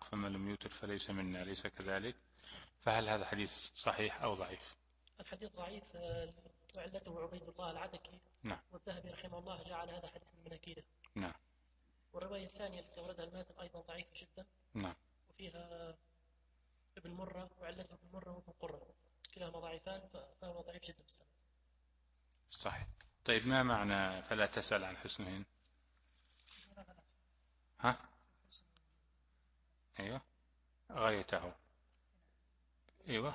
فمن لم يوتر فليس منا، أليس كذلك؟ فهل هذا حديث صحيح أو ضعيف؟ الحديث ضعيف، وعلته عبيد الله العتكي. نعم. والذهبي رحمه الله جعل هذا حديث من مناكيره. نعم. والرواية الثانية التي أوردها الماتن أيضا ضعيفة جدا. نعم. وفيها ابن مرة، وعلته ابن مرة وابن قرة، كلاهما ضعيفان، فهو ضعيف جدا في السنة. صحيح. طيب ما معنى فلا تسأل عن حسنهن؟ ها؟ أيوة غايته. أيوة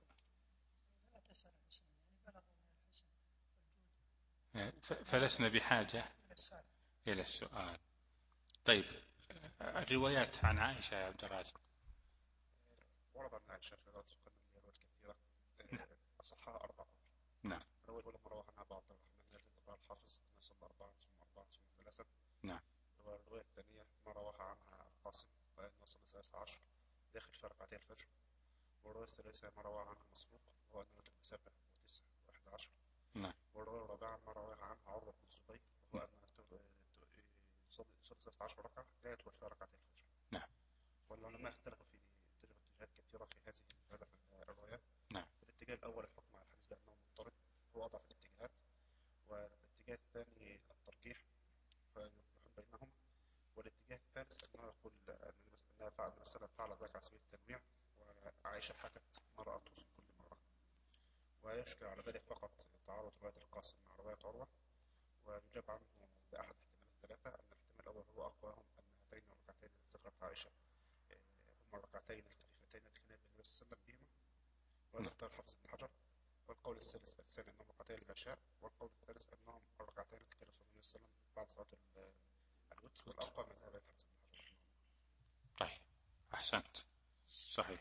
فلسنا بحاجة إلى السؤال. طيب الروايات عن عائشة يا عبد الرازق. ورد عن عائشة في روايات كثيرة أصحها أربعة. نعم. الأول مروى عنها بعض الرحمن الذي ذكر الحافظ أنه صلى أربعة ثم أربعة ثم ثلاثة. نعم. الرواية الثانية ما رواها عنها القاسم وأنه صلى 13 داخل في ركعتي الفجر. والرواية الثالثة ما روى عنها مسروق وهو أنه كان 7 و9 و11. نعم. والرواية الرابعة ما رواها عنها عروة بن الزبير وهو أنه يصلي 16 ركعة لا يطول فيها ركعتي الفجر. نعم. والعلماء اختلفوا في اتجاهات كثيرة في هذه الروايات. نعم. الاتجاه الأول الحكم على الحديث بأنه مضطرب هو أضعف الاتجاهات، والاتجاه الثاني الترجيح فيحب بينهم، والاتجاه الثالث أنه يقول أن فعل الرسول فعل ذلك على سبيل التنويع، وعائشة حكت ما رأته في كل مرة. ويشكل على ذلك فقط تعارض رواية القاسم مع رواية عروة، ويجاب عنه بأحد الاحتمالات الثلاثة. أن الاحتمال الأول هو أقواهم، أن هاتين الركعتين التي ذكرت عائشة هما الركعتين الخفيفتين التي كان النبي صلى الله عليه وسلم بهما، وهذا اختار حافظ بن حجر. والقول الثاني أنهم ركعتين العشاء، والقول الثالث أنهم الركعتين التي كان النبي صلى الله عليه وسلم بعد صلاة الوتر، والأقوى ما ذهب إلى حافظ بن حجر. طيب أحسنت. صحيح.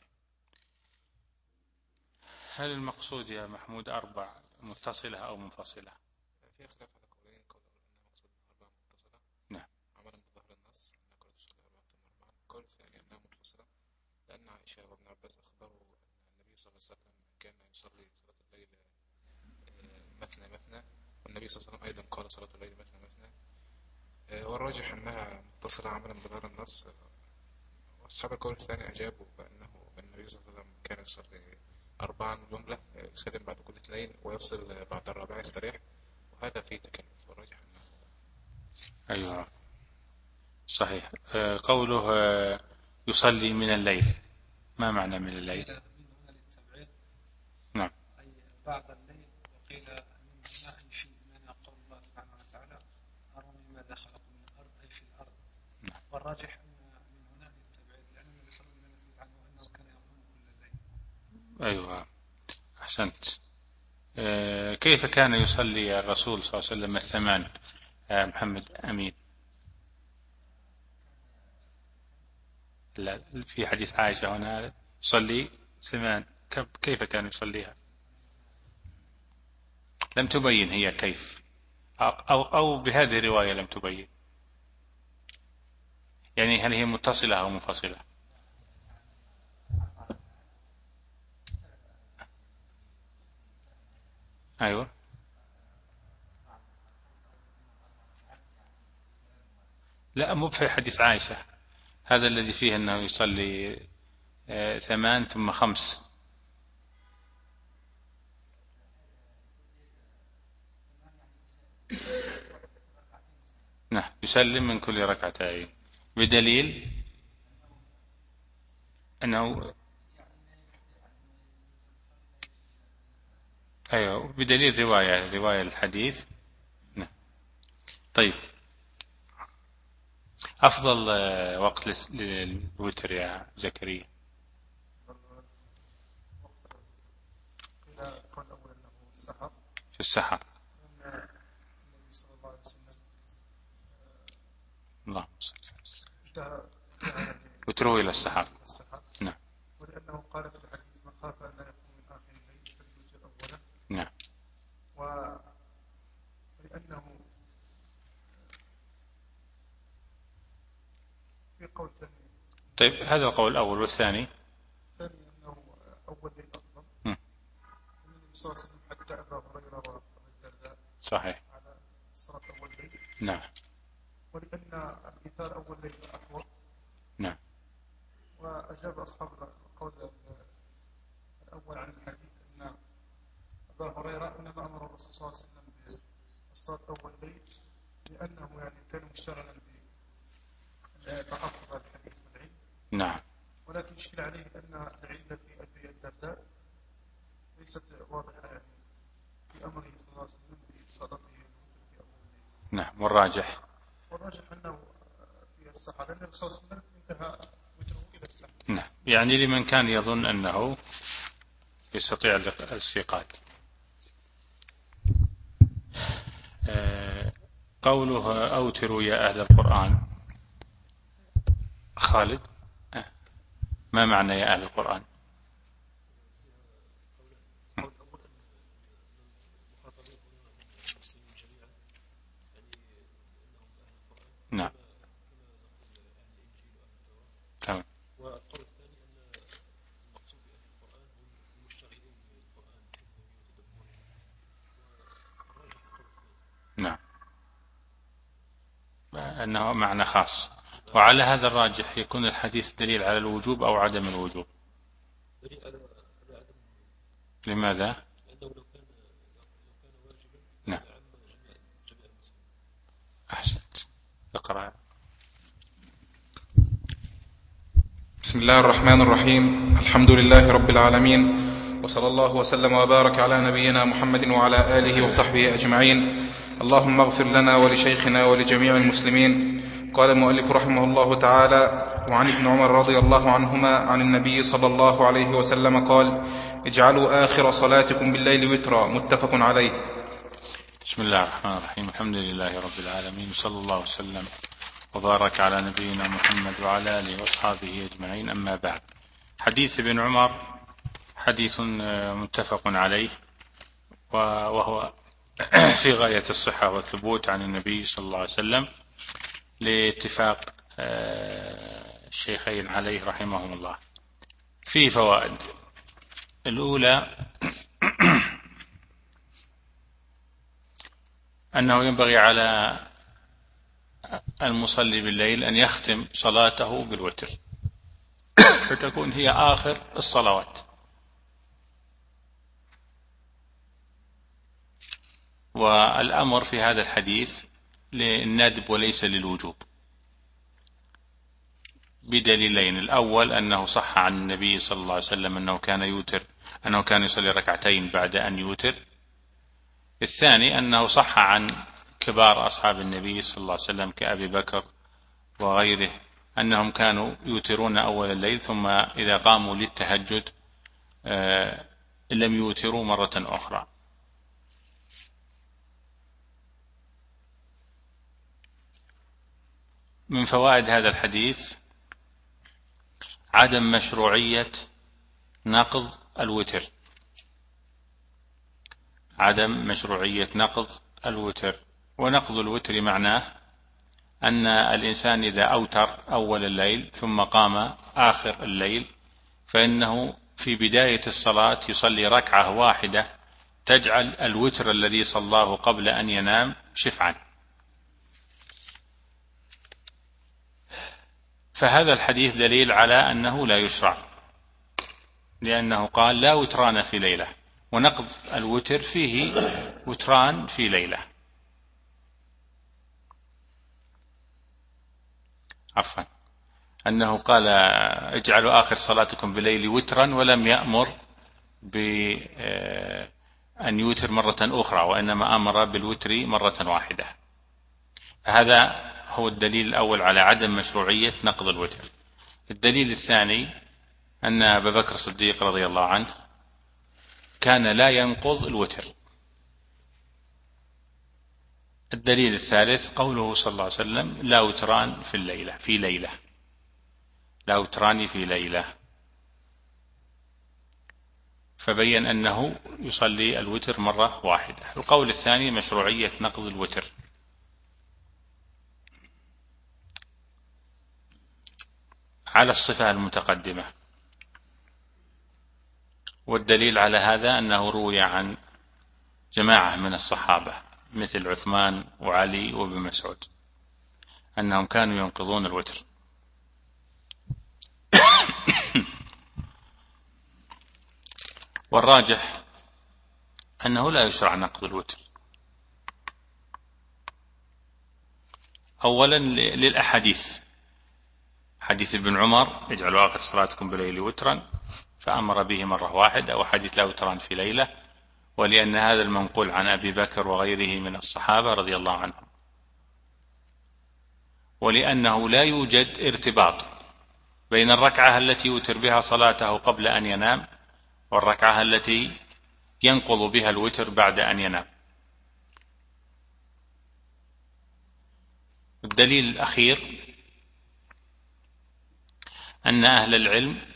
هل المقصود يا محمود 4 متصلة أو منفصلة؟ في خلاف على قولين. قول الأول أنها مقصود 4 متصلة. نعم. عملا بظهر النص أنها كانت تصلي 4 ثم 4. القول الثاني أنها منفصلة، لأن عائشة وابن عباس أخبروا أن النبي صلى الله عليه وسلم كان يصلي صلاة الليل مثنى مثنى، والنبي صلى الله عليه وسلم أيضا قال صلاة الليل مثنى مثنى. والراجح أنها متصلة عملا بظهر النص. وأصحاب القول الثاني أجابوا بأنه النبي صلى الله عليه وسلم كان يصلي 4 جملة، يسلم بعد كل 2 ويفصل بعد الرابعة يستريح، وهذا فيه تكلف. والراجح أنه أيوة صحيح. قوله يصلي من الليل، ما معنى من الليل؟ قيل من هنا للتبعيد. نعم. أي بعد الليل. وقيل من هنا أي في من قول الله سبحانه وتعالى أروني ماذا خلق من الأرض أي في الأرض. نعم. والراجح أن من هنا للتبعيد، لأن النبي صلى الله عليه وسلم عنه أنه كان يقوم كل الليل. أيوة أحسنت. كيف كان يصلي الرسول صلى الله عليه وسلم الثمان محمد أمين؟ لا في حديث عائشة هنا صلي 8، كيف كان يصليها؟ لم تبين هي كيف، أو بهذه الرواية لم تبين، يعني هل هي متصلة أو منفصلة؟ أيوة. لا مو في حديث عائشة هذا الذي فيه أنه يصلي 8 ثم 5. نعم يسلم من كل ركعتين، بدليل أنه أيوة بدليل رواية الحديث. نعم. طيب أفضل وقت للوتر يا زكريا؟ في السحر. النبي صلى الله عليه وسلم اللهم اشتهى وتروي إلى السحر. نعم. ولأنه قال في الحديث من خاف أن لا يكون من آخر الليل فليوتر أولا. نعم. ولأنه في قول ثاني. طيب هذا القول الأول، والثاني؟ الثاني أنه أول ليل أفضل. النبي صلى الله عليه وسلم حتى أبا هريرة وأبا الدرداء صحيح على صلاة أول ليل. نعم. ولأن الإيثار أول ليل أحوط. نعم. وأن أجاب أصحاب القول الأول عن الحديث أن أبا هريرة إنما أمر الرسول صلى الله عليه وسلم بالصلاة أول الليل لأنه يعني كان مشتغلا بتحفظ الحديث والعلم. نعم. ولكن يشكل عليه أن العلة في أبي الدرداء ليست واضحة يعني في أمره صلى الله عليه وسلم بصلاته في أول الليل. نعم. والراجح أنه في السحر لأن الرسول صلى الله عليه وسلم انتهى وتره إلى السحر. نعم. يعني لمن كان يظن أنه يستطيع الاستيقاظ. قوله أوتروا يا أهل القرآن. خالد، ما معنى يا أهل القرآن؟ نعم. تمام. والقول الثاني أن المقصود بأهل القرآن هم المشتغلين بالقرآن بحفظه وتدبره. نعم. أنه معنى خاص. وعلى هذا الراجح يكون الحديث دليل على الوجوب أو عدم الوجوب. دليل على عدم. لماذا؟ لأنه لو كان واجبا. نعم. جميع المسلمين. أحسنت. اقرأ. بسم الله الرحمن الرحيم. الحمد لله رب العالمين، وصلى الله وسلم وبارك على نبينا محمد وعلى آله وصحبه أجمعين. اللهم اغفر لنا ولشيخنا ولجميع المسلمين. قال المؤلف رحمه الله تعالى: وعن ابن عمر رضي الله عنهما عن النبي صلى الله عليه وسلم قال: اجعلوا آخر صلاتكم بالليل وترا. متفق عليه. بسم الله الرحمن الرحيم. الحمد لله رب العالمين، صلى الله وسلم وبارك على نبينا محمد وعلى آله وأصحابه أجمعين. أما بعد، حديث ابن عمر حديث متفق عليه، وهو في غاية الصحة والثبوت عن النبي صلى الله عليه وسلم لاتفاق الشيخين عليه رحمهم الله. فيه فوائد. الأولى أنه ينبغي على المصلي بالليل أن يختم صلاته بالوتر فتكون هي آخر الصلوات. والأمر في هذا الحديث للندب وليس للوجوب بدليلين. الأول أنه صح عن النبي صلى الله عليه وسلم أنه كان يصلي ركعتين بعد أن يوتر. الثاني أنه صح عن كبار أصحاب النبي صلى الله عليه وسلم كأبي بكر وغيره أنهم كانوا يوترون أول الليل، ثم إذا قاموا للتهجد لم يوتروا مرة أخرى. من فوائد هذا الحديث عدم مشروعية نقض الوتر. عدم مشروعية نقض الوتر. ونقض الوتر معناه أن الإنسان إذا أوتر أول الليل ثم قام آخر الليل فإنه في بداية الصلاة يصلي ركعة واحدة تجعل الوتر الذي صلاه قبل أن ينام شفعا. فهذا الحديث دليل على أنه لا يشرع، لأنه قال لا وتران في ليلة، ونقض الوتر فيه وتران في ليلة. عفوا، أنه قال اجعلوا آخر صلاتكم بليل وترا، ولم يأمر بأن يوتر مرة أخرى، وإنما أمر بالوتر مرة واحدة. هذا هو الدليل الأول على عدم مشروعية نقض الوتر. الدليل الثاني أن أبا بكر الصديق رضي الله عنه كان لا ينقض الوتر. الدليل الثالث قوله صلى الله عليه وسلم لا وتران في ليلة لا وتران في ليلة، فبين أنه يصلي الوتر مرة واحدة. القول الثاني مشروعية نقض الوتر. على الصفة المتقدمة. والدليل على هذا أنه روي عن جماعة من الصحابة مثل عثمان وعلي وابن مسعود أنهم كانوا ينقضون الوتر. والراجح أنه لا يشرع نقض الوتر. أولا للأحاديث، حديث ابن عمر اجعلوا آخر صلاتكم بالليل وترا فأمر به مرة واحدة، وحديث لا وتران في ليلة، ولأن هذا المنقول عن أبي بكر وغيره من الصحابة رضي الله عنهم، ولأنه لا يوجد ارتباط بين الركعة التي يوتر بها صلاته قبل أن ينام والركعة التي ينقض بها الوتر بعد أن ينام. الدليل الأخير أن أهل العلم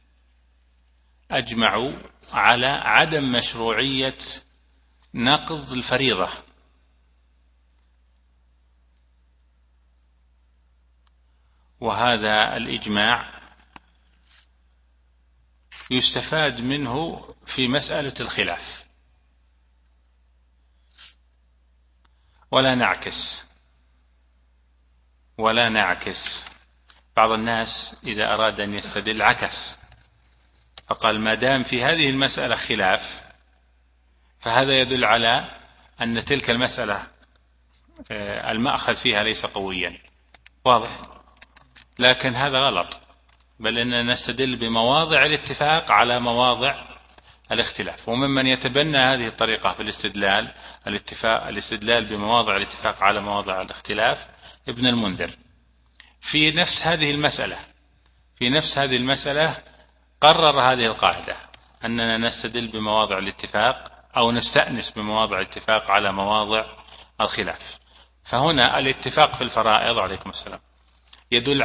أجمعوا على عدم مشروعية نقض الفريضة، وهذا الإجماع يستفاد منه في مسألة الخلاف، ولا نعكس. بعض الناس إذا أراد أن يستدل عكس، فقال ما دام في هذه المسألة خلاف فهذا يدل على أن تلك المسألة المأخذ فيها ليس قويا، واضح؟ لكن هذا غلط، بل إننا نستدل بمواضع الاتفاق على مواضع الاختلاف. وممن يتبنى هذه الطريقة في الاستدلال بمواضع الاتفاق على مواضع الاختلاف ابن المنذر في نفس هذه المسألة قرر هذه القاعدة، أننا نستدل بمواضع الاتفاق أو نستأنس بمواضع الاتفاق على مواضع الخلاف. فهنا الاتفاق في الفرائض، عليكم السلام، يدل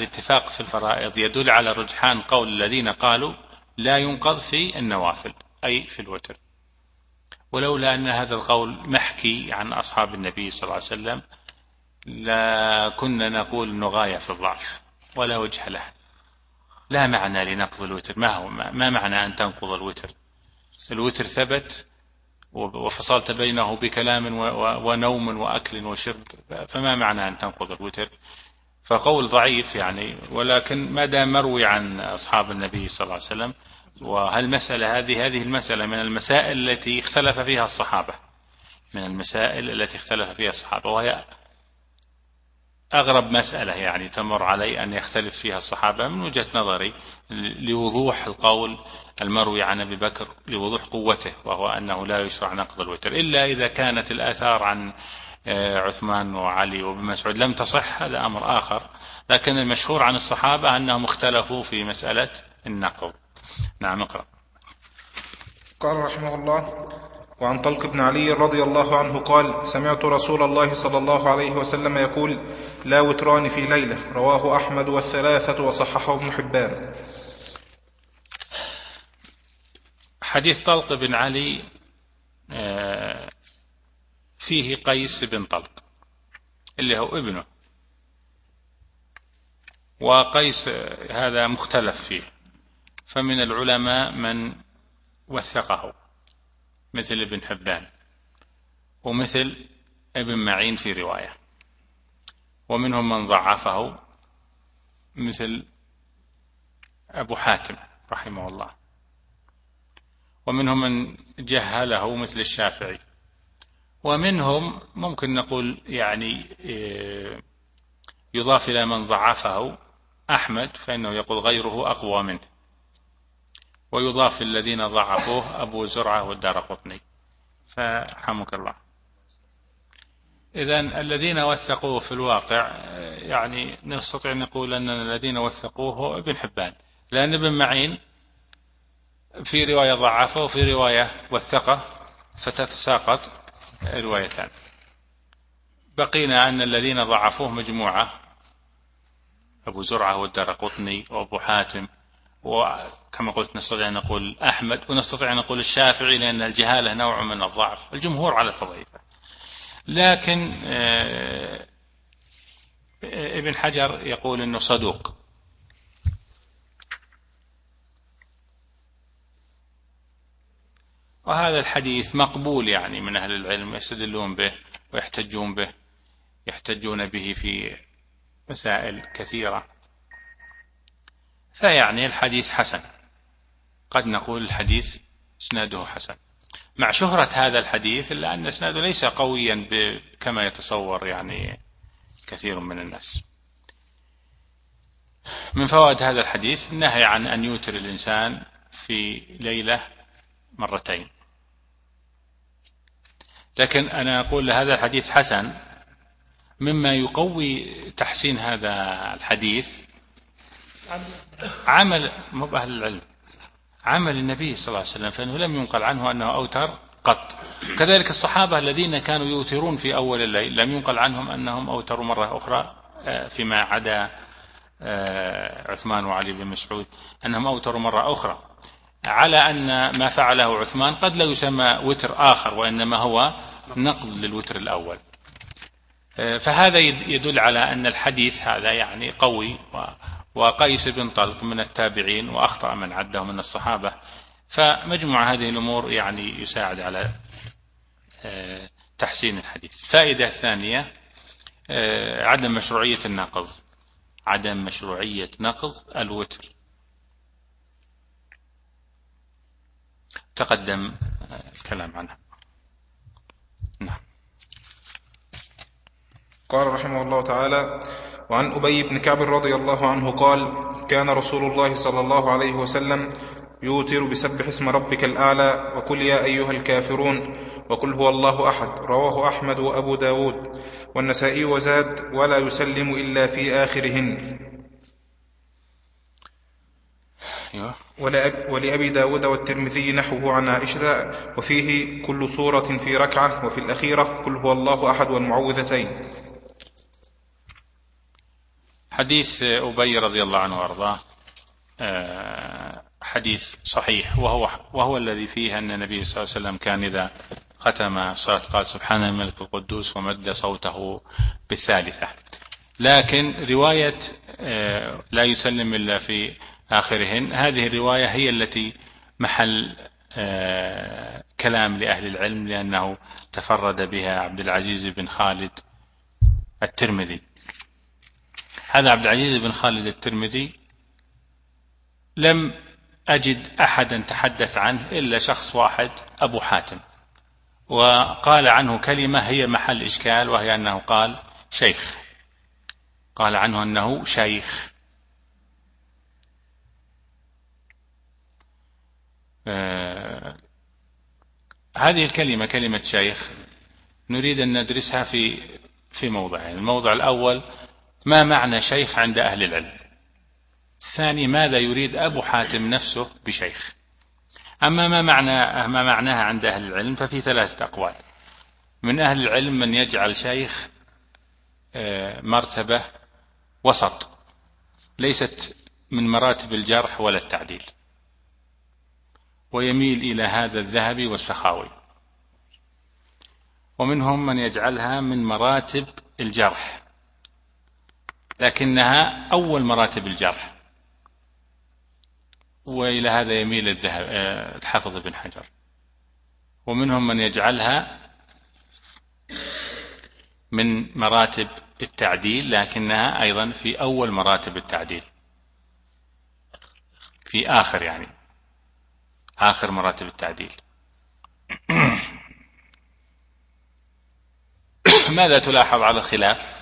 على رجحان قول الذين قالوا لا ينقض في النوافل أي في الوتر، ولولا أن هذا القول محكي عن أصحاب النبي صلى الله عليه وسلم لا كنا نقول أنه غاية في الضعف ولا وجه له. لا معنى لنقض الوتر. ما معنى أن تنقض الوتر؟ الوتر ثبت وفصلت بينه بكلام ونوم وأكل وشرب، فما معنى أن تنقض الوتر؟ فقول ضعيف يعني، ولكن ما دام مروي عن أصحاب النبي صلى الله عليه وسلم. وهالمسألة هذه المسألة من المسائل التي اختلف فيها الصحابة، وهي أغرب مسألة يعني تمر علي أن يختلف فيها الصحابة من وجهة نظري، لوضوح القول المروي عن أبي بكر، لوضوح قوته، وهو أنه لا يشرع نقض الوتر إلا إذا كانت الآثار عن عثمان وعلي وابن مسعود لم تصح، هذا أمر آخر. لكن المشهور عن الصحابة أنهم اختلفوا في مسألة النقض. نعم، اقرأ. قال رحمه الله: وعن طلق بن علي رضي الله عنه قال: سمعت رسول الله صلى الله عليه وسلم يقول: لا وتران في ليلة. رواه أحمد والثلاثة وصححه ابن حبان. حديث طلق بن علي فيه قيس بن طلق اللي هو ابنه، وقيس هذا مختلف فيه، فمن العلماء من وثقه مثل ابن حبان ومثل ابن معين في رواية، ومنهم من ضعفه مثل أبو حاتم رحمه الله، ومنهم من جهله مثل الشافعي، ومنهم ممكن نقول يعني يضاف إلى من ضعفه أحمد، فإنه يقول غيره أقوى منه، ويضاف الذين ضعفوه أبو زرعة والدارقطني، فحمك الله. إذن الذين وثقوه في الواقع يعني نستطيع نقول أن الذين وثقوه ابن حبان، لأن ابن معين في رواية ضعفه وفي رواية وثقه، فتتساقط الروايتان. بقينا أن الذين ضعفوه مجموعة: أبو زرعة والدارقطني وأبو حاتم، وكما قلت نستطيع أن نقول أحمد، ونستطيع أن نقول الشافعي، لأن الجهالة نوع من الضعف، الجمهور على تضعيفه. لكن ابن حجر يقول أنه صدوق. وهذا الحديث مقبول يعني من أهل العلم، يستدلون به يحتجون به في مسائل كثيرة، فيعني الحديث حسن. قد نقول الحديث إسناده حسن، مع شهرة هذا الحديث إلا أن إسناده ليس قويا كما يتصور يعني كثير من الناس. من فوائد هذا الحديث النهي عن أن يوتر الإنسان في ليلة مرتين، لكن أنا أقول هذا الحديث حسن. مما يقوي تحسين هذا الحديث عمل أهل العلم، عمل النبي صلى الله عليه وسلم، فإنه لم ينقل عنه أنه أوتر قط. كذلك الصحابة الذين كانوا يوترون في أول الليل لم ينقل عنهم أنهم أوتروا مرة أخرى، فيما عدا عثمان وعلي بن مسعود أنهم أوتروا مرة أخرى، على أن ما فعله عثمان قد لا يسمى وتر آخر، وإنما هو نقض للوتر الأول. فهذا يدل على أن الحديث هذا يعني قوي. وقيس بن طلق من التابعين وأخطأ من عده من الصحابة، فمجموع هذه الأمور يعني يساعد على تحسين الحديث. فائدة ثانية عدم مشروعية النقض، عدم مشروعية نقض الوتر، تقدم الكلام عنها. نعم. قال رحمه الله تعالى: وعن أبي بن كعب رضي الله عنه قال: كان رسول الله صلى الله عليه وسلم يوتر بسبح اسم ربك الأعلى وقل يا أيها الكافرون وقل هو الله أحد. رواه أحمد وأبو داود والنسائي وزاد: ولا يسلم إلا في آخرهن. ولأبي داود والترمذي نحوه عن عائشة، وفيه كل سورة في ركعة، وفي الأخيرة قل هو الله أحد والمعوذتين. حديث أبي رضي الله عنه وارضاه حديث صحيح، وهو الذي فيه أن النبي صلى الله عليه وسلم كان إذا ختم صلاة قال سبحان الملك القدوس ومد صوته بالثالثة. لكن رواية لا يسلم إلا في آخرهن، هذه الرواية هي التي محل كلام لأهل العلم، لأنه تفرد بها عبد العزيز بن خالد الترمذي. هذا عبد العزيز بن خالد الترمذي لم أجد أحدا تحدث عنه إلا شخص واحد، أبو حاتم، وقال عنه كلمة هي محل إشكال، وهي أنه قال شيخ، قال عنه أنه شيخ. هذه الكلمة كلمة شيخ نريد أن ندرسها في موضعين. الموضع الأول: ما معنى شيخ عند أهل العلم؟ الثاني: ماذا يريد أبو حاتم نفسه بشيخ؟ أما ما معناها عند أهل العلم ففي 3 أقوال. من أهل العلم من يجعل شيخ مرتبة وسط، ليست من مراتب الجرح ولا التعديل، ويميل إلى هذا الذهبي والسخاوي. ومنهم من يجعلها من مراتب الجرح، لكنها أول مراتب الجرح، وإلى هذا يميل الحافظ بن حجر. ومنهم من يجعلها من مراتب التعديل، لكنها أيضا في أول مراتب التعديل، في آخر يعني آخر مراتب التعديل. ماذا تلاحظ على الخلاف؟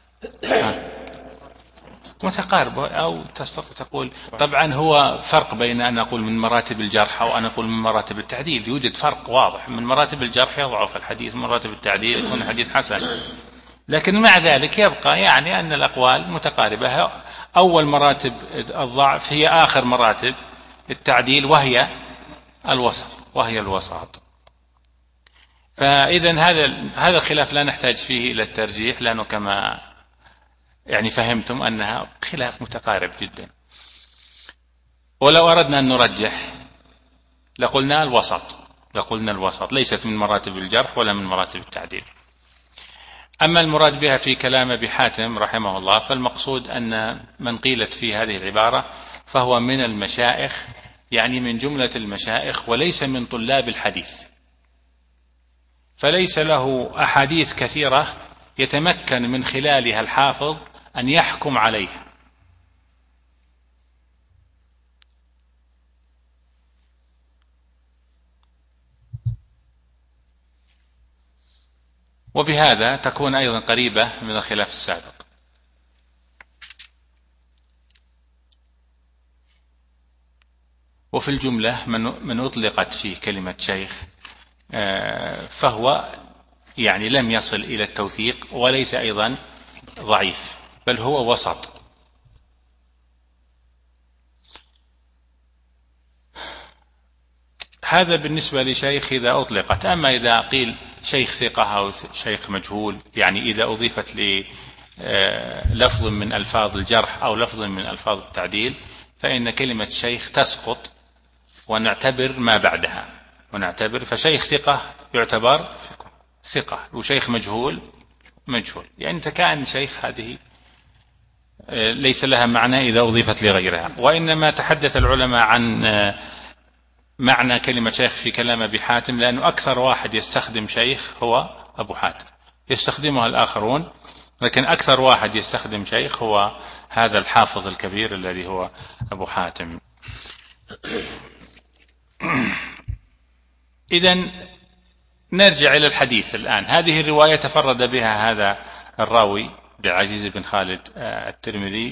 متقارب، أو تقول طبعا هو فرق بين أن أقول من مراتب الجرح أو أن أقول من مراتب التعديل. يوجد فرق واضح، من مراتب الجرح يضعف الحديث، من مراتب التعديل يكون الحديث حسن. لكن مع ذلك يبقى يعني أن الأقوال متقاربة. أول مراتب الضعف هي آخر مراتب التعديل، وهي الوسط. فإذا هذا الخلاف لا نحتاج فيه إلى الترجيح، لأنه كما يعني فهمتم أنها خلاف متقارب جدا. ولو أردنا أن نرجح لقلنا الوسط، ليست من مراتب الجرح ولا من مراتب التعديل. أما المراد بها في كلام أبي حاتم رحمه الله، فالمقصود أن من قيلت في هذه العبارة فهو من المشائخ، يعني من جملة المشائخ، وليس من طلاب الحديث، فليس له أحاديث كثيرة يتمكن من خلالها الحافظ أن يحكم عليها. وبهذا تكون أيضا قريبة من الخلاف السابق. وفي الجملة من أطلقت فيه كلمة شيخ فهو يعني لم يصل إلى التوثيق وليس أيضا ضعيف، بل هو وسط. هذا بالنسبة لشيخ إذا أطلقت. أما إذا قيل شيخ ثقة أو شيخ مجهول، يعني إذا أضيفت للفظ من ألفاظ الجرح أو لفظ من ألفاظ التعديل، فإن كلمة شيخ تسقط ونعتبر ما بعدها، فشيخ ثقة يعتبر ثقة، وشيخ مجهول يعني كأن شيخ هذه ليس لها معنى إذا أضيفت لغيرها. وإنما تحدث العلماء عن معنى كلمة شيخ في كلام أبي حاتم، لأنه أكثر واحد يستخدم شيخ هو أبو حاتم، يستخدمها الآخرون، لكن أكثر واحد يستخدم شيخ هو هذا الحافظ الكبير الذي هو أبو حاتم. إذن نرجع إلى الحديث الآن. هذه الرواية تفرد بها هذا الراوي عبد العزيز بن خالد الترمذي،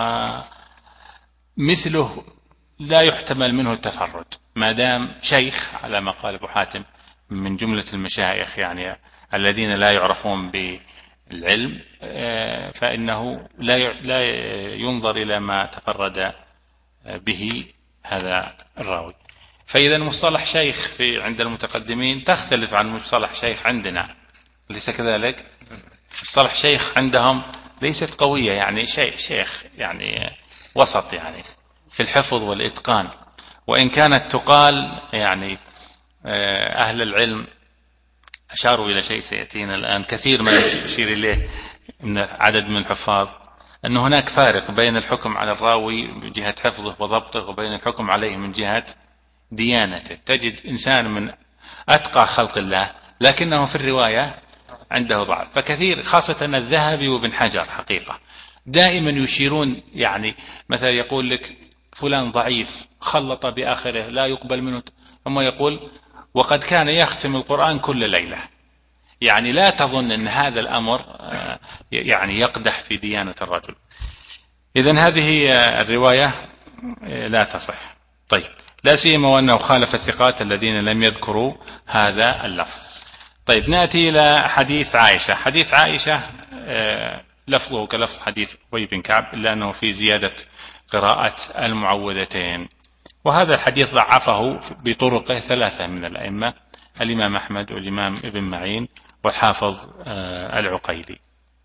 ومثله لا يحتمل منه التفرد ما دام شيخ على ما قال أبو حاتم من جملة المشايخ يعني الذين لا يعرفون بالعلم، فإنه لا ينظر إلى ما تفرد به هذا الراوي. فإذا مصطلح شيخ عند المتقدمين تختلف عن مصطلح شيخ عندنا، ليس كذلك؟ مصطلح شيخ عندهم ليست قوية، يعني شيخ يعني وسط يعني في الحفظ والإتقان، وإن كانت تقال يعني أهل العلم أشاروا إلى شيء سيأتينا الآن كثير ما يشير إليه من عدد من الحفاظ، أن هناك فارق بين الحكم على الراوي من جهة حفظه وضبطه وبين الحكم عليه من جهة ديانته. تجد إنسان من أتقى خلق الله لكنه في الرواية عنده ضعف، فكثير خاصة الذهبي وابن حجر حقيقة دائما يشيرون، يعني مثلا يقول لك فلان ضعيف خلط بآخره لا يقبل منه، ثم يقول وقد كان يختم القرآن كل ليلة. يعني لا تظن أن هذا الأمر يعني يقدح في ديانة الرجل. إذن هذه الرواية لا تصح. طيب، لا سيما وأنه خالف الثقات الذين لم يذكروا هذا اللفظ. طيب، نأتي إلى حديث عائشة. حديث عائشة لفظه كلفظ حديث أبي بن كعب، إلا أنه في زيادة قراءة المعوذتين، وهذا الحديث ضعفه بطرقه ثلاثة من الأئمة: الإمام أحمد والإمام ابن معين والحافظ العقيلي.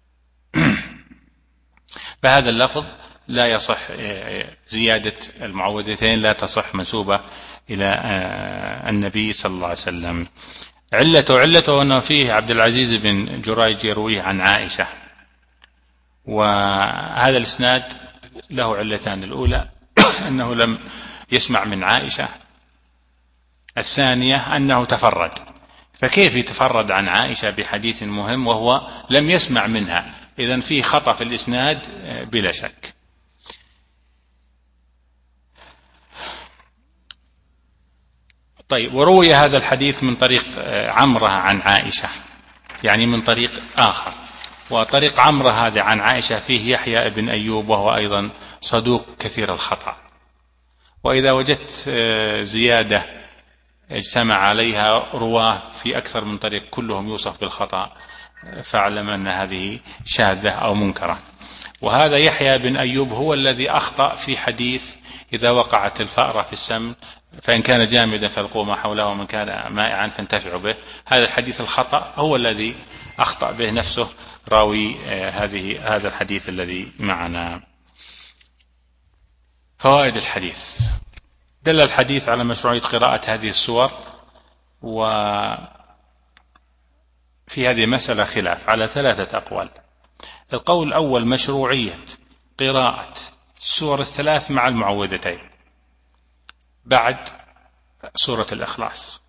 فهذا اللفظ لا يصح، زيادة المعوذتين لا تصح منسوبة إلى النبي صلى الله عليه وسلم. علته أنه فيه عبد العزيز بن جريج يرويه عن عائشة، وهذا الإسناد له علتان: الأولى أنه لم يسمع من عائشة، الثانية أنه تفرد. فكيف يتفرد عن عائشة بحديث مهم وهو لم يسمع منها؟ إذن فيه خطأ في الإسناد بلا شك. طيب، وروي هذا الحديث من طريق عمرة عن عائشة، يعني من طريق آخر، وطريق عمرة هذا عن عائشة فيه يحيى بن أيوب وهو أيضا صدوق كثير الخطأ. وإذا وجدت زيادة اجتمع عليها رواه في أكثر من طريق كلهم يوصف بالخطأ، فاعلم أن هذه شاذة أو منكرة. وهذا يحيى بن أيوب هو الذي أخطأ في حديث إذا وقعت الفأرة في السمن فإن كان جامدا فالقوا ما حوله ومن كان مائعا فانتفعوا به. هذا الحديث الخطأ هو الذي أخطأ به نفسه راوي هذا الحديث الذي معنا. فوائد الحديث: دل الحديث على مشروعية قراءة هذه السور، وفي هذه مسألة خلاف على ثلاثة أقوال. القول الأول مشروعية قراءة السور الثلاث مع المعوذتين بعد سورة الإخلاص.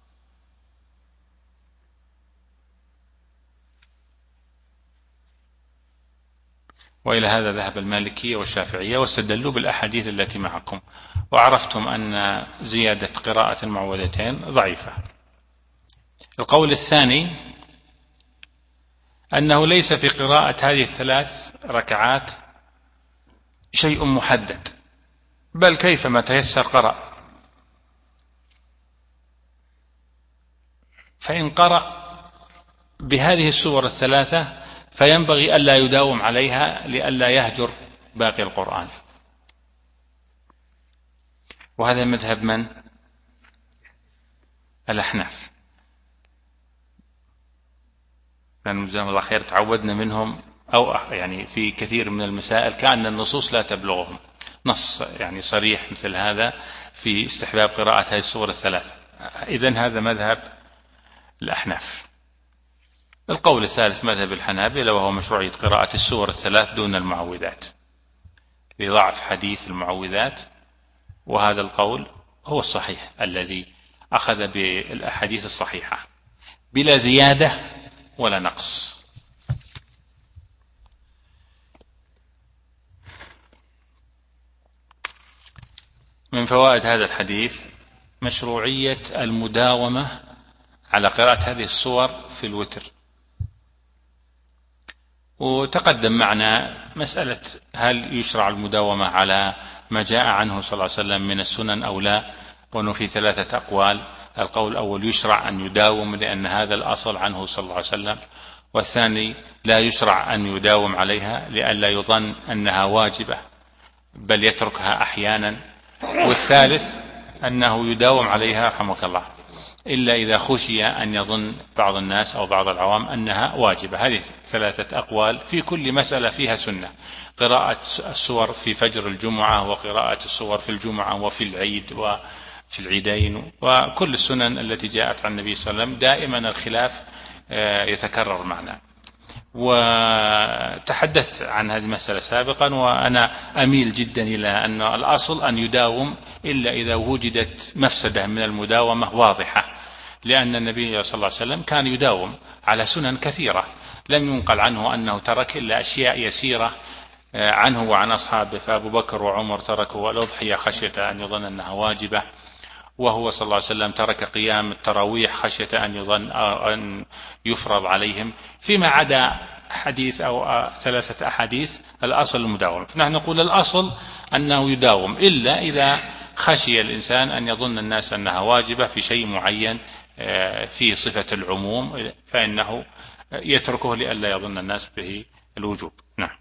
وإلى هذا ذهب المالكية والشافعية، واستدلوا بالأحاديث التي معكم، وعرفتم أن زيادة قراءة المعوذتين ضعيفة. القول الثاني أنه ليس في قراءة هذه الثلاث ركعات شيء محدد، بل كيفما تيسر قرأ. فإن قرأ بهذه السور الثلاثة فينبغي ألا يداوم عليها لئلا يهجر باقي القرآن. وهذا مذهب من؟ الأحناف. كان جزاهم الله خير تعودنا منهم، أو يعني في كثير من المسائل كأن النصوص لا تبلغهم، نص يعني صريح مثل هذا في استحباب قراءة هذه السور الثلاث. إذن هذا مذهب الأحناف. القول الثالث مذهب الحنابلة، وهو مشروعية قراءة السور الثلاث دون المعوذات لضعف حديث المعوذات، وهذا القول هو الصحيح الذي أخذ بالأحاديث الصحيحة بلا زيادة ولا نقص. من فوائد هذا الحديث مشروعية المداومة على قراءة هذه السور في الوتر. وتقدم معنا مسألة هل يشرع المداومة على ما جاء عنه صلى الله عليه وسلم من السنن أو لا، وأنه في ثلاثة أقوال. القول الأول يشرع أن يداوم لأن هذا الأصل عنه صلى الله عليه وسلم، والثاني لا يشرع أن يداوم عليها لئلا يظن أنها واجبة بل يتركها أحيانا، والثالث أنه يداوم عليها رحمك الله إلا إذا خشي أن يظن بعض الناس أو بعض العوام أنها واجبة. هذه ثلاثة أقوال في كل مسألة فيها سنة: قراءة السور في فجر الجمعة، وقراءة السور في الجمعة وفي العيد وفي العيدين، وكل السنن التي جاءت عن النبي صلى الله عليه وسلم. دائما الخلاف يتكرر معنا، وتحدثت عن هذه المسألة سابقا، وأنا أميل جدا إلى أن الأصل أن يداوم إلا إذا وجدت مفسدة من المداومة واضحة، لأن النبي صلى الله عليه وسلم كان يداوم على سنن كثيرة، لم ينقل عنه أنه ترك إلا أشياء يسيرة عنه وعن أصحابه. فأبو بكر وعمر تركوا الأضحية خشية أن يظن أنها واجبة، وهو صلى الله عليه وسلم ترك قيام التراويح خشية أن يظن أن يفرض عليهم. فيما عدا حديث أو ثلاثة أحاديث الأصل المداومة. نحن نقول الأصل أنه يداوم إلا إذا خشي الإنسان أن يظن الناس أنها واجبة في شيء معين في صفة العموم، فإنه يتركه لئلا يظن الناس به الوجوب. نعم.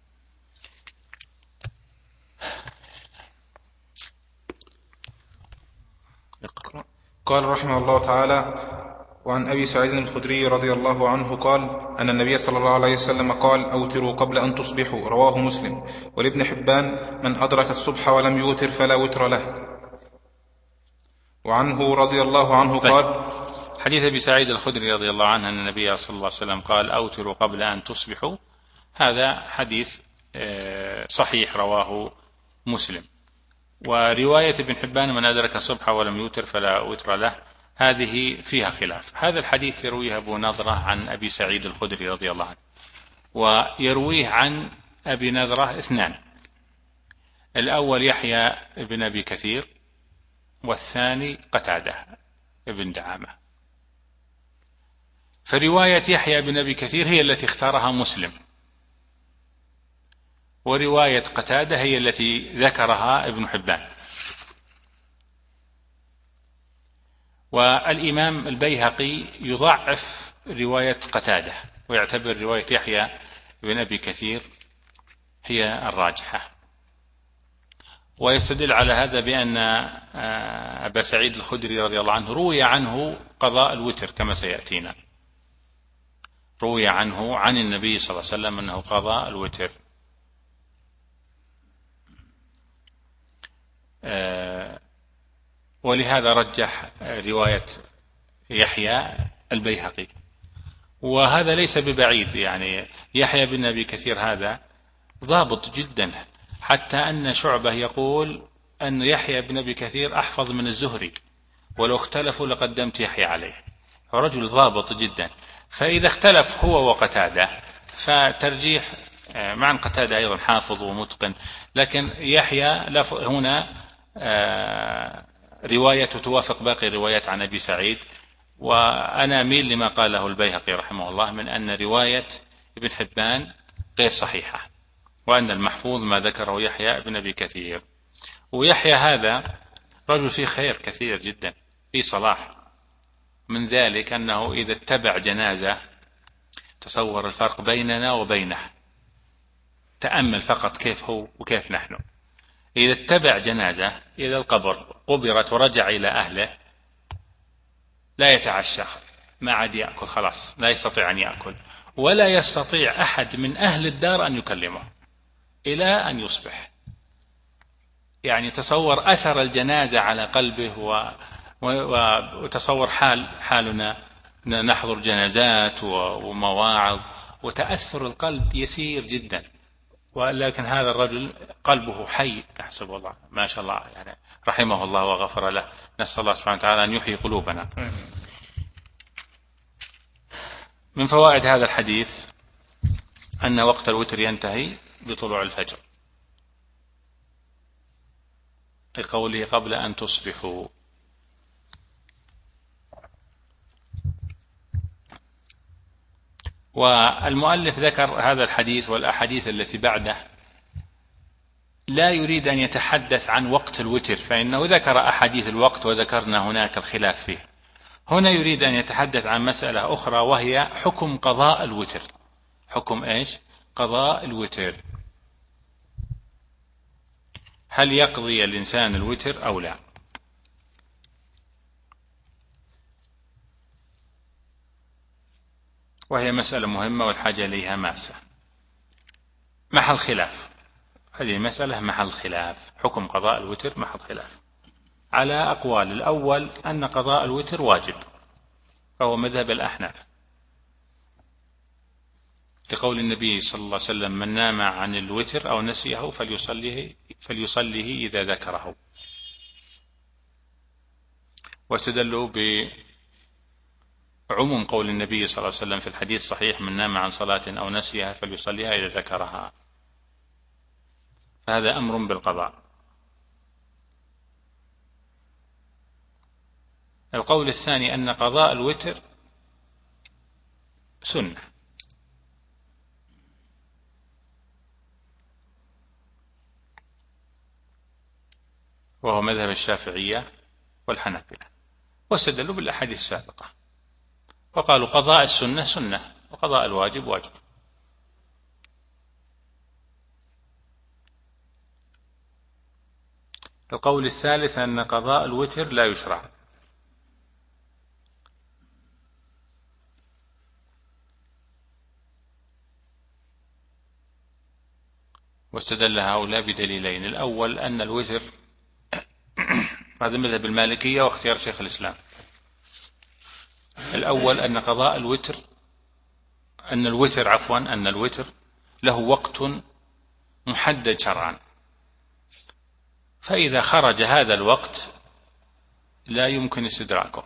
قال رحمه الله تعالى: وعن أبي سعيد الخدري رضي الله عنه قال أن النبي صلى الله عليه وسلم قال: أوتروا قبل أن تصبحوا. رواه مسلم. ولابن حبان: من أدرك الصبح ولم يوتر فلا وتر له. وعنه رضي الله عنه قال: حديث أبي سعيد الخدري رضي الله عنه أن النبي صلى الله عليه وسلم قال: أوتروا قبل أن تصبحوا. هذا حديث صحيح رواه مسلم. ورواية ابن حبان: من أدرك الصبح ولم يوتر فلا وتر له، هذه فيها خلاف. هذا الحديث يرويه أبو نضرة عن أبي سعيد الخدري رضي الله عنه، ويرويه عن أبي نضرة اثنان: الأول يحيى ابن أبي كثير، والثاني قتادة ابن دعامة. فرواية يحيى بن أبي كثير هي التي اختارها مسلم، ورواية قتادة هي التي ذكرها ابن حبان. والإمام البيهقي يضعف رواية قتادة ويعتبر رواية يحيى بن أبي كثير هي الراجحة، ويستدل على هذا بأن أبا سعيد الخدري رضي الله عنه روي عنه قضاء الوتر كما سيأتينا، روي عنه عن النبي صلى الله عليه وسلم أنه قضى الوتر. ولهذا رجح رواية يحيى البيهقي، وهذا ليس ببعيد. يعني يحيى بن أبي كثير هذا ضابط جدا، حتى أن شعبة يقول أن يحيى بن أبي كثير أحفظ من الزهري، ولو اختلفوا لقدمت يحيى عليه. رجل ضابط جدا، فإذا اختلف هو وقتادة فترجيح مع قتادة أيضا حافظ ومتقن، لكن يحيى هنا روايته توافق باقي الروايات عن أبي سعيد. وأنا أميل لما قاله البيهقي رحمه الله من أن رواية ابن حبان غير صحيحة، وأن المحفوظ ما ذكره يحيى بن أبي كثير. ويحيى هذا رجل فيه خير كثير جدا، فيه صلاح، من ذلك أنه إذا اتبع جنازة، تصور الفرق بيننا وبينه، تأمل فقط كيف هو وكيف نحن. إذا اتبع جنازة إلى القبر قبرت ورجع إلى أهله لا يتعشى، ما عاد يأكل، خلاص لا يستطيع أن يأكل، ولا يستطيع أحد من أهل الدار أن يكلمه إلى أن يصبح. يعني تصور أثر الجنازة على قلبه، وتصور حالنا نحضر جنازات ومواعظ، وتأثر القلب يسير جدا، ولكن هذا الرجل قلبه حي، نحسب الله ما شاء الله، يعني رحمه الله وغفر له. نسأل الله سبحانه وتعالى أن يحيي قلوبنا. من فوائد هذا الحديث أن وقت الوتر ينتهي بطلوع الفجر، لقوله قبل أن تصبحوا. والمؤلف ذكر هذا الحديث والأحاديث التي بعده لا يريد أن يتحدث عن وقت الوتر، فإنه ذكر أحاديث الوقت وذكرنا هناك الخلاف فيه. هنا يريد أن يتحدث عن مسألة أخرى، وهي حكم قضاء الوتر. حكم إيش؟ قضاء الوتر. هل يقضي الإنسان الوتر أو لا؟ وهي مسألة مهمة والحاجة إليها ماسة، محل خلاف. هذه المسألة محل خلاف، حكم قضاء الوتر محل خلاف على أقوال. الأول أن قضاء الوتر واجب، فهو مذهب الأحناف، لقول النبي صلى الله عليه وسلم: من نام عن الوتر أو نسيه فليصليه إذا ذكره. واستدلوا بعموم قول النبي صلى الله عليه وسلم في الحديث الصحيح: من نام عن صلاة أو نسيها فليصليها إذا ذكرها. فهذا أمر بالقضاء. القول الثاني أن قضاء الوتر سنة، وهو مذهب الشافعية والحنابلة، واستدلوا بالأحاديث السابقة وقالوا قضاء السنة سنة وقضاء الواجب واجب. القول الثالث أن قضاء الوتر لا يشرع، واستدل هؤلاء بدليلين. الأول أن الوتر هذا مذهب المالكية واختيار شيخ الإسلام. الأول أن قضاء الوتر أن الوتر له وقت محدد شرعا، فإذا خرج هذا الوقت لا يمكن استدراكه.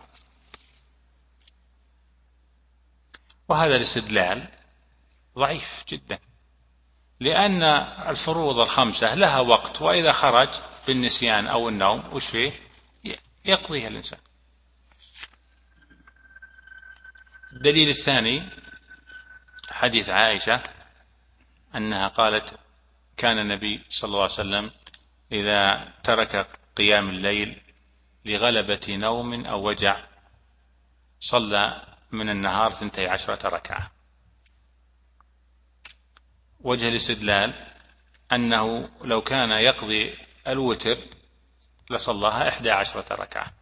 وهذا الاستدلال ضعيف جدا، لأن الفروض الخمسة لها وقت، وإذا خرج بالنسيان أو النوم وش فيه يقضيها الإنسان. الدليل الثاني حديث عائشة أنها قالت: كان النبي صلى الله عليه وسلم إذا ترك قيام الليل لغلبة نوم أو وجع صلى من النهار 12 ركعة. وجه الاستدلال أنه لو كان يقضي الوتر لصلاها 11 ركعة،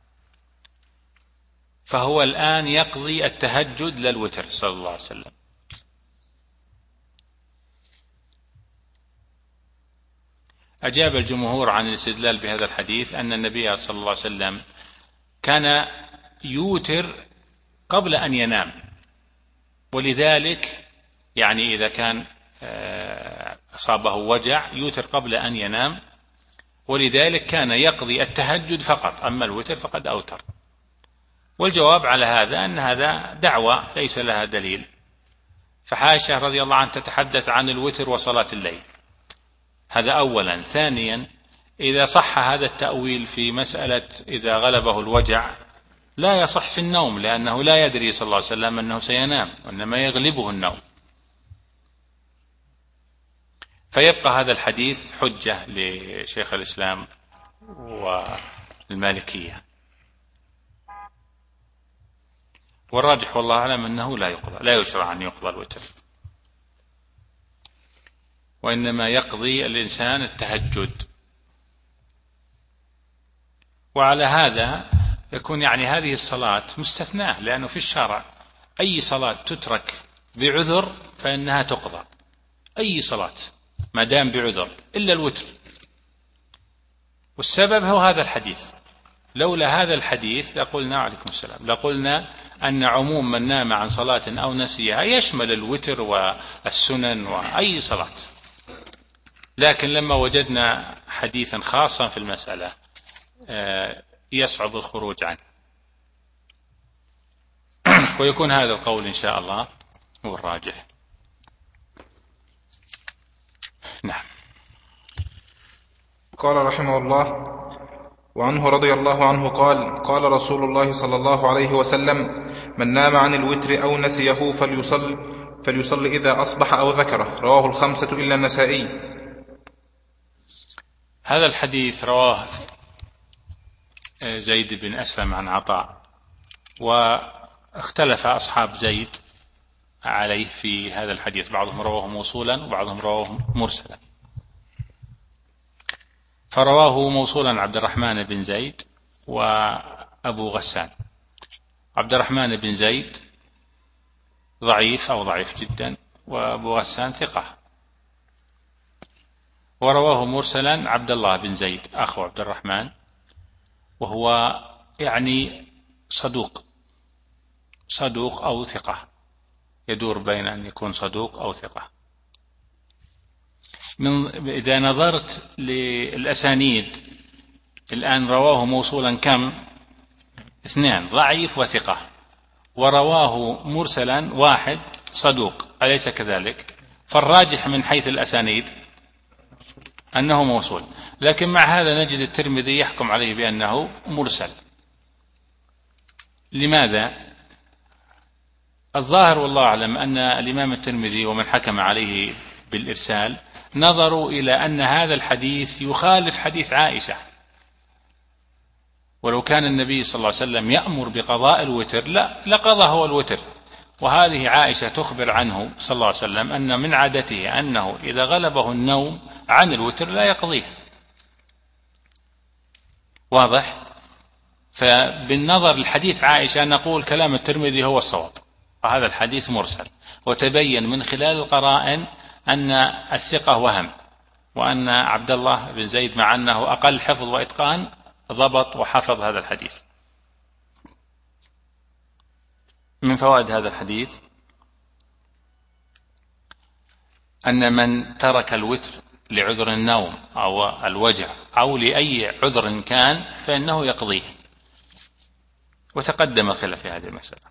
فهو الآن يقضي التهجد للوتر صلى الله عليه وسلم. أجاب الجمهور عن الاستدلال بهذا الحديث أن النبي صلى الله عليه وسلم كان يوتر قبل أن ينام، ولذلك يعني إذا كان أصابه وجع يوتر قبل أن ينام، ولذلك كان يقضي التهجد فقط، أما الوتر فقد أوتر. والجواب على هذا أن هذا دعوة ليس لها دليل، فعائشة رضي الله عنها تتحدث عن الوتر وصلاة الليل، هذا أولا. ثانيا إذا صح هذا التأويل في مسألة إذا غلبه الوجع لا يصح في النوم، لأنه لا يدري صلى الله عليه وسلم أنه سينام، وإنما يغلبه النوم. فيبقى هذا الحديث حجة لشيخ الإسلام والمالكية. والراجح والله أعلم أنه لا يشرع أن يقضى الوتر، وإنما يقضي الإنسان التهجد. وعلى هذا يكون يعني هذه الصلاة مستثناة، لأنه في الشرع أي صلاة تترك بعذر فإنها تقضى، أي صلاة ما دام بعذر إلا الوتر. والسبب هو هذا الحديث. لولا هذا الحديث لقلنا عليكم السلام لقلنا أن عموم من نام عن صلاة أو نسيها يشمل الوتر والسنن وأي صلاة، لكن لما وجدنا حديثا خاصا في المسألة يصعب الخروج عنه، ويكون هذا القول إن شاء الله هو الراجح. نعم. قال رحمه الله: وعنه رضي الله عنه قال: قال رسول الله صلى الله عليه وسلم: من نام عن الوتر أو نسيه فليصل إذا أصبح أو ذكره. رواه الخمسة إلا النسائي. هذا الحديث رواه زيد بن أسلم عن عطاء، واختلف أصحاب زيد عليه في هذا الحديث، بعضهم رواه موصولا وبعضهم رواه مرسلا. فرواه موصولا عبد الرحمن بن زيد وأبو غسان. عبد الرحمن بن زيد ضعيف أو ضعيف جدا، وأبو غسان ثقة. ورواه مرسلا عبد الله بن زيد أخو عبد الرحمن، وهو يعني صدوق أو ثقة، يدور بين أن يكون صدوق أو ثقة. إذا نظرت للأسانيد الآن رواه موصولا كم؟ 2 ضعيف وثقة، ورواه مرسلا 1 صدوق، أليس كذلك؟ فالراجح من حيث الأسانيد أنه موصول، لكن مع هذا نجد الترمذي يحكم عليه بأنه مرسل. لماذا؟ الظاهر والله أعلم أن الإمام الترمذي ومن حكم عليه بالإرسال نظروا إلى أن هذا الحديث يخالف حديث عائشة، ولو كان النبي صلى الله عليه وسلم يأمر بقضاء الوتر لقضى هو الوتر. وهذه عائشة تخبر عنه صلى الله عليه وسلم أن من عادته أنه إذا غلبه النوم عن الوتر لا يقضيه. واضح؟ فبالنظر لحديث عائشة نقول كلام الترمذي هو الصواب، وهذا الحديث مرسل. وتبين من خلال القرائن أن الثقة وهم، وأن عبد الله بن زيد مع أنه أقل حفظ وإتقان ضبط وحفظ هذا الحديث. من فوائد هذا الحديث أن من ترك الوتر لعذر النوم أو الوجع أو لأي عذر كان فإنه يقضيه، وتقدم الخلاف في هذه المسألة.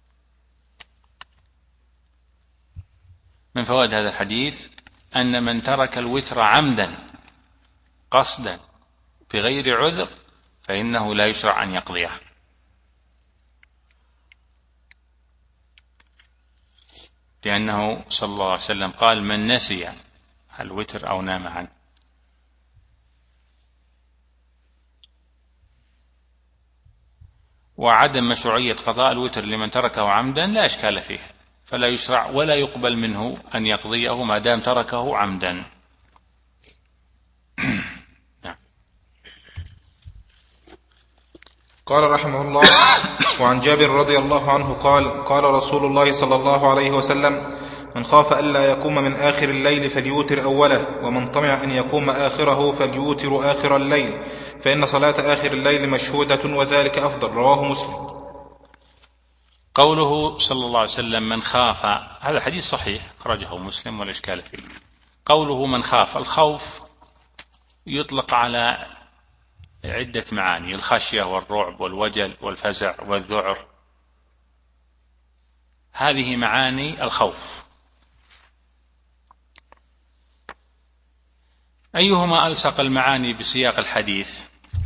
من فوائد هذا الحديث أن من ترك الوتر عمدا قصدا بغير عذر فإنه لا يشرع أن يقضيه، لأنه صلى الله عليه وسلم قال: من نسي الوتر أو نام عنه. وعدم مشروعية قضاء الوتر لمن تركه عمدا لا إشكال فيه، فلا يشرع ولا يقبل منه أن يقضيه ما دام تركه عمدا. قال رحمه الله: وعن جابر رضي الله عنه قال: قال رسول الله صلى الله عليه وسلم: من خاف ألا يقوم من آخر الليل فليوتر أوله، ومن طمع أن يقوم آخره فليوتر آخر الليل، فإن صلاة آخر الليل مشهودة وذلك أفضل. رواه مسلم. قوله صلى الله عليه وسلم من خاف، هذا حديث صحيح أخرجه مسلم ولا إشكال فيه. قوله من خاف، الخوف يطلق على عدة معاني: الخشية والرعب والوجل والفزع والذعر، هذه معاني الخوف. أيهما ألصق المعاني بسياق الحديث؟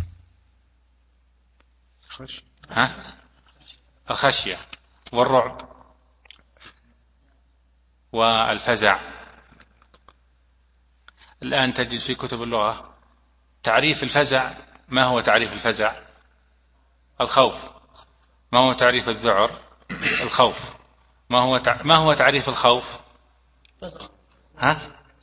الخشية والرعب والفزع. الآن تجد في كتب اللغة تعريف الفزع. ما هو تعريف الفزع؟ الخوف. ما هو تعريف الذعر؟ الخوف. ما هو تعريف الخوف؟ ها؟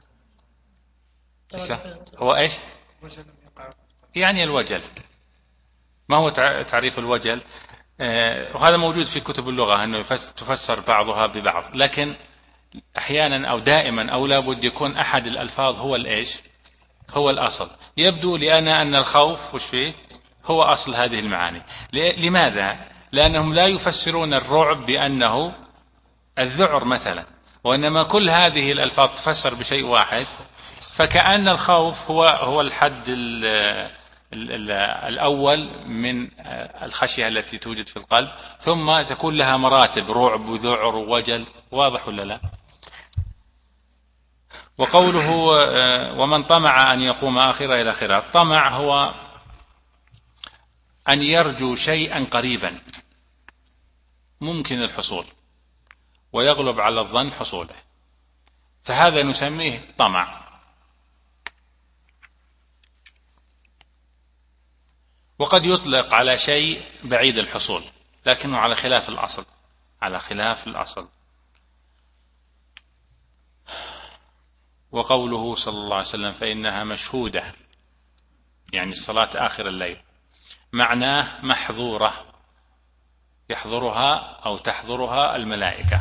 هو ايش؟ يعني الوجل. ما هو تعريف الوجل؟ وهذا موجود في كتب اللغة أنه تفسر بعضها ببعض، لكن أحيانا أو دائما أو لابد يكون أحد الألفاظ هو الإيش؟ هو الأصل. يبدو لأنا أن الخوف وش فيه؟ هو أصل هذه المعاني. لماذا؟ لأنهم لا يفسرون الرعب بأنه الذعر مثلا، وإنما كل هذه الألفاظ تفسر بشيء واحد، فكأن الخوف هو الحد الأول من الخشية التي توجد في القلب، ثم تكون لها مراتب: رعب وذعر ووجل. واضح ولا لا؟ وقوله ومن طمع أن يقوم آخرة إلى آخره. الطمع هو أن يرجو شيئا قريبا ممكن الحصول ويغلب على الظن حصوله، فهذا نسميه طمع. وقد يطلق على شيء بعيد الحصول لكنه على خلاف الأصل، على خلاف الأصل. وقوله صلى الله عليه وسلم فإنها مشهودة، يعني الصلاة آخر الليل، معناه محظورة يحضرها أو تحضرها الملائكة.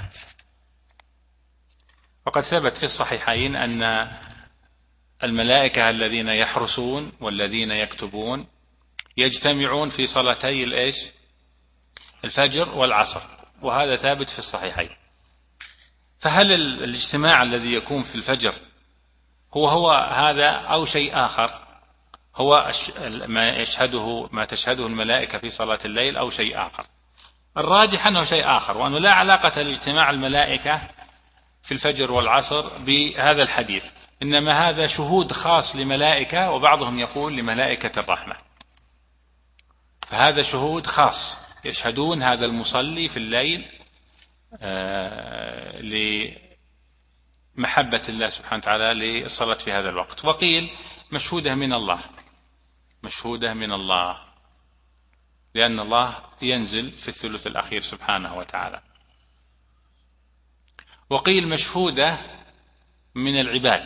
وقد ثبت في الصحيحين أن الملائكة الذين يحرسون والذين يكتبون يجتمعون في صلاتي الإيش؟ الفجر والعصر، وهذا ثابت في الصحيحين. فهل الاجتماع الذي يكون في الفجر هو هذا أو شيء آخر؟ هو ما تشهده الملائكة في صلاة الليل أو شيء آخر؟ الراجح أنه شيء آخر، وأنه لا علاقة لاجتماع الملائكة في الفجر والعصر بهذا الحديث، إنما هذا شهود خاص لملائكة، وبعضهم يقول لملائكة الرحمة. فهذا شهود خاص يشهدون هذا المصلي في الليل لمحبة الله سبحانه وتعالى للصلاة في هذا الوقت. وقيل مشهودة من الله، مشهودة من الله، لأن الله ينزل في الثلث الأخير سبحانه وتعالى. وقيل مشهودة من العباد،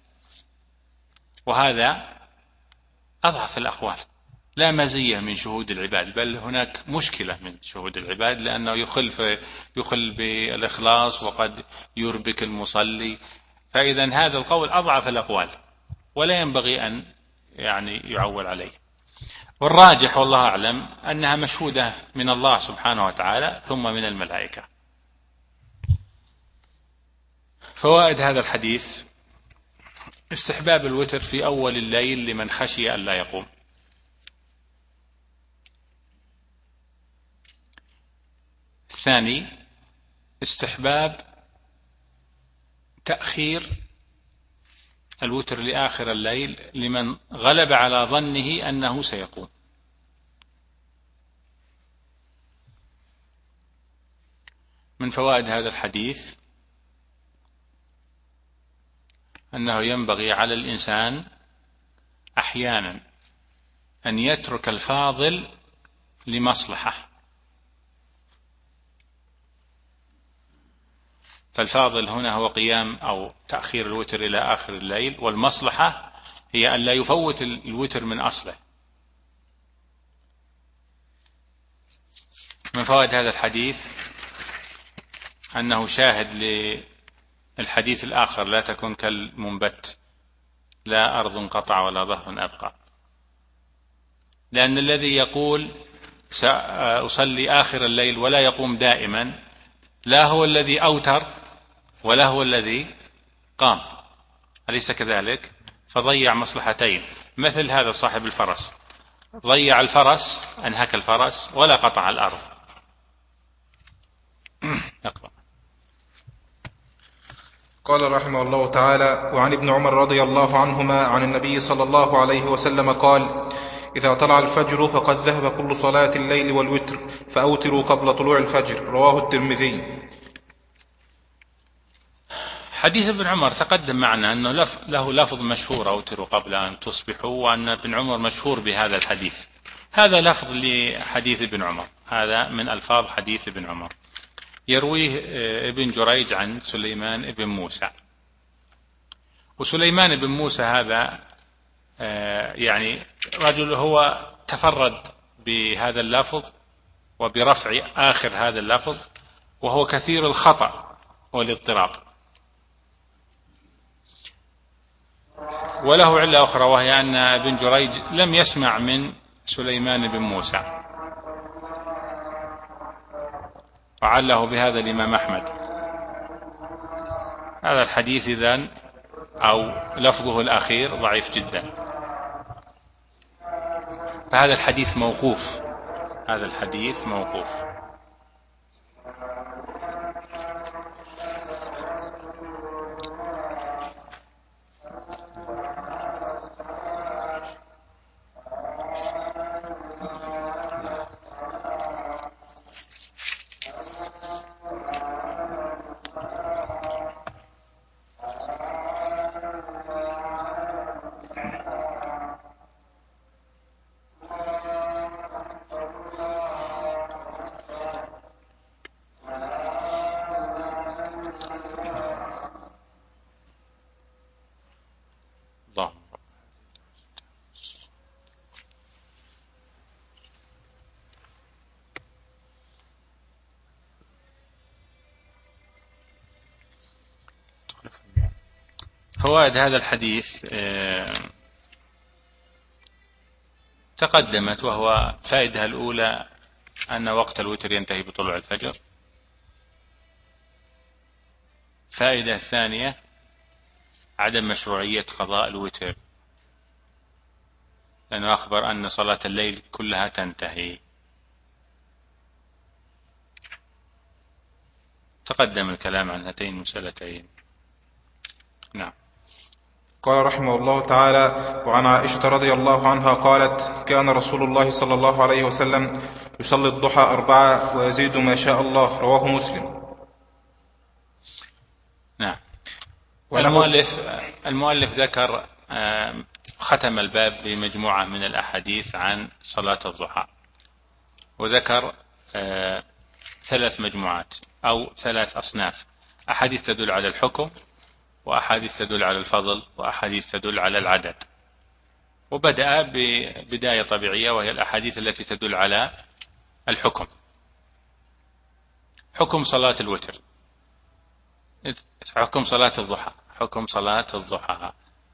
وهذا أضعف الأقوال. لا مزية من شهود العباد، بل هناك مشكلة من شهود العباد، لأنه يخل بالإخلاص وقد يربك المصلي. فإذا هذا القول أضعف الأقوال ولا ينبغي أن يعول عليه. والراجح والله أعلم أنها مشهودة من الله سبحانه وتعالى ثم من الملائكة. فوائد هذا الحديث: استحباب الوتر في أول الليل لمن خشي أن لا يقوم. الثاني: استحباب تأخير الوتر لآخر الليل لمن غلب على ظنه أنه سيقوم. من فوائد هذا الحديث أنه ينبغي على الإنسان أحيانا أن يترك الفاضل لمصلحة. فالفاضل هنا هو قيام أو تأخير الوتر إلى آخر الليل، والمصلحة هي أن لا يفوت الوتر من أصله. من فوائد هذا الحديث أنه شاهد للحديث الآخر: لا تكن كالمنبت، لا أرض قطع ولا ظهر أبقى. لأن الذي يقول سأصلي آخر الليل ولا يقوم دائما، لا هو الذي أوتر ولا هو الذي قام، أليس كذلك؟ فضيع مصلحتين. مثل هذا صاحب الفرس، ضيع الفرس، أنهك الفرس، ولا قطع الأرض. أقرأ. قال رحمه الله تعالى: وعن ابن عمر رضي الله عنهما عن النبي صلى الله عليه وسلم قال: إذا طلع الفجر فقد ذهب كل صلاة الليل والوتر، فأوتروا قبل طلوع الفجر. رواه الترمذي. حديث ابن عمر تقدم معنا أنه له لفظ مشهور: أوتروا قبل أن تصبحوا، وأن ابن عمر مشهور بهذا الحديث. هذا لفظ لحديث ابن عمر، هذا من ألفاظ حديث ابن عمر، يرويه ابن جريج عن سليمان بن موسى. وسليمان بن موسى هذا يعني رجل هو تفرد بهذا اللفظ وبرفع آخر هذا اللفظ، وهو كثير الخطأ والاضطراب. وله علة أخرى، وهي أن ابن جريج لم يسمع من سليمان بن موسى، وعله بهذا الإمام أحمد. هذا الحديث إذن أو لفظه الأخير ضعيف جدا، فهذا الحديث موقوف، هذا الحديث موقوف. فوائد هذا الحديث تقدمت، وهو فائدة الأولى أن وقت الوتر ينتهي بطلوع الفجر. فائدة الثانية عدم مشروعية قضاء الوتر، لأنه أخبر أن صلاة الليل كلها تنتهي. تقدم الكلام عن هاتين المسألتين. نعم. قال رحمه الله تعالى: وعن عائشة رضي الله عنها قالت: كان رسول الله صلى الله عليه وسلم يصلي الضحى 4 ويزيد ما شاء الله. رواه مسلم. نعم. المؤلف ذكر ختم الباب بمجموعة من الأحاديث عن صلاة الضحى، وذكر 3 مجموعات أو 3 أصناف: أحاديث تدل على الحكم، وأحاديث تدل على الفضل، وأحاديث تدل على العدد. وبدأ ببداية طبيعية، وهي الأحاديث التي تدل على الحكم. حكم صلاة الوتر، حكم صلاة الضحى، حكم صلاة الضحى.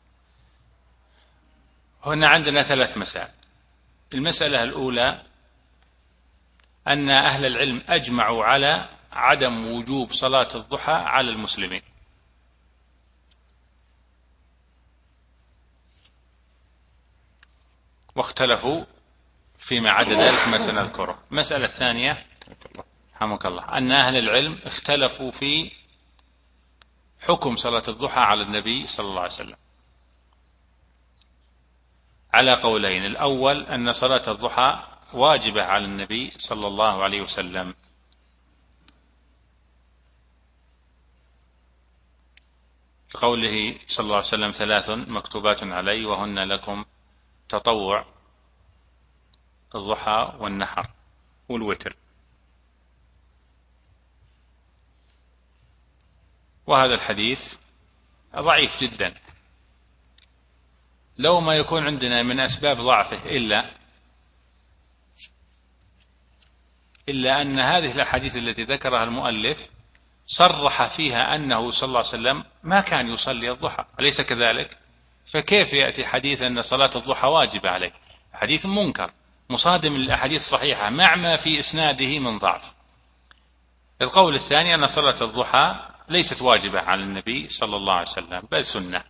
هنا عندنا 3 مسائل. المسألة الأولى أن أهل العلم أجمعوا على عدم وجوب صلاة الضحى على المسلمين، واختلفوا فيما عدا ذلك ما سنذكره. المسألة الثانية رحمك الله أن أهل العلم اختلفوا في حكم صلاة الضحى على النبي صلى الله عليه وسلم على قولين: الأول أن صلاة الضحى واجبة على النبي صلى الله عليه وسلم، قوله صلى الله عليه وسلم: 3 مكتوبات علي وهن لكم: تطوع، الضحى، والنحر، والوتر. وهذا الحديث ضعيف جدا، لو ما يكون عندنا من أسباب ضعفه إلا أن هذه الأحاديث التي ذكرها المؤلف صرح فيها أنه صلى الله عليه وسلم ما كان يصلي الضحى، أليس كذلك؟ فكيف يأتي حديث أن صلاة الضحى واجبة عليه؟ حديث منكر مصادم للأحاديث الصحيحة مع ما في إسناده من ضعف. القول الثاني أن صلاة الضحى ليست واجبة على النبي صلى الله عليه وسلم بل سنة،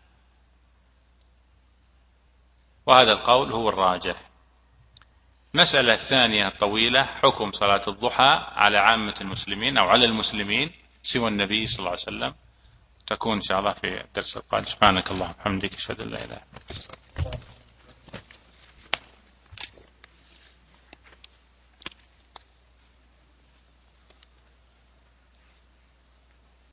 وهذا القول هو الراجح. مسألة الثانية الطويلة: حكم صلاة الضحى على عامة المسلمين أو على المسلمين سوى النبي صلى الله عليه وسلم، تكون إن شاء الله في الدرس القادم. سبحانك اللهم وبحمدك، أشهد أن لا إله إلا أنت.